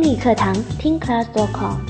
语课堂听 class.com。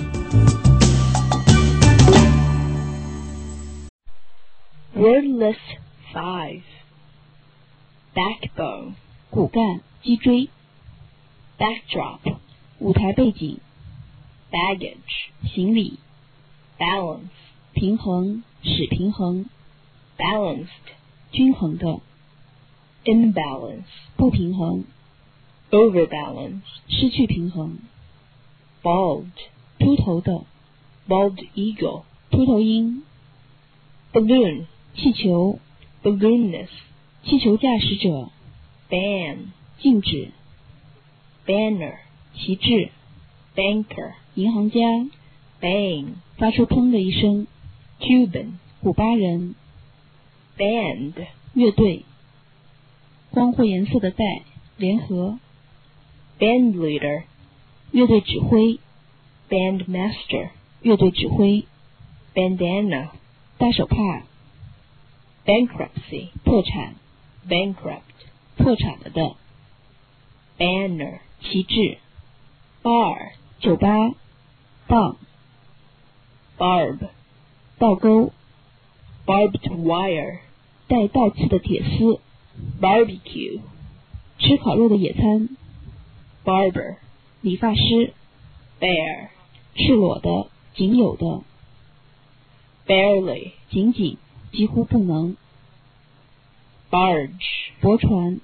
Word list 5. Backbone, 骨干、脊椎、 backdrop, 舞台背景、 baggage, 行李、 balance, 平衡、使平衡、 balanced, 均衡的、 imbalance, 不平衡、 overbalance, 失去平衡、 bald, 秃头的、 bald eagle, 秃头鹰、 balloon, 气球、 balloonist, 气球驾驶者、 ban, 静止、 banner, 旗帜、 banker, 银行家、 bang, 发出砰的一声、 Cuban, 古巴人、 band, 乐队、光或颜色的带、联合、 band leader, 乐队指挥、 band master, 乐队指挥、 bandana, 大手帕、 bankruptcy, 破产、 bankrupt, 破产了的、 banner, 旗帜、 bar, 酒吧、棒、 barb, 倒钩、 barbed wire, 带倒刺的铁丝、 barbecue, 吃烤肉的野餐、 barber, 理发师、 bare, 赤裸的、仅有的、 barely, 仅仅、几乎不能、 barge, 驳船、